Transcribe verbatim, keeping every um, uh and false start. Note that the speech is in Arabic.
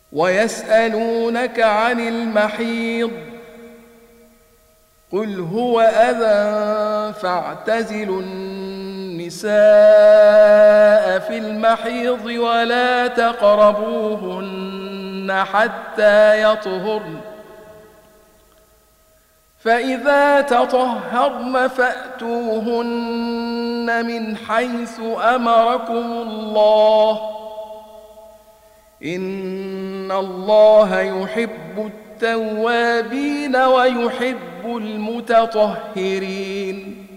ويسألونك عن المحيض قل هو أذى فاعتزلوا النساء في المحيض ولا تقربوهن حتى يطهرن فإذا تطهرن فأتوهن من حيث أمركم الله إن الله يحب التوابين ويحب المتطهرين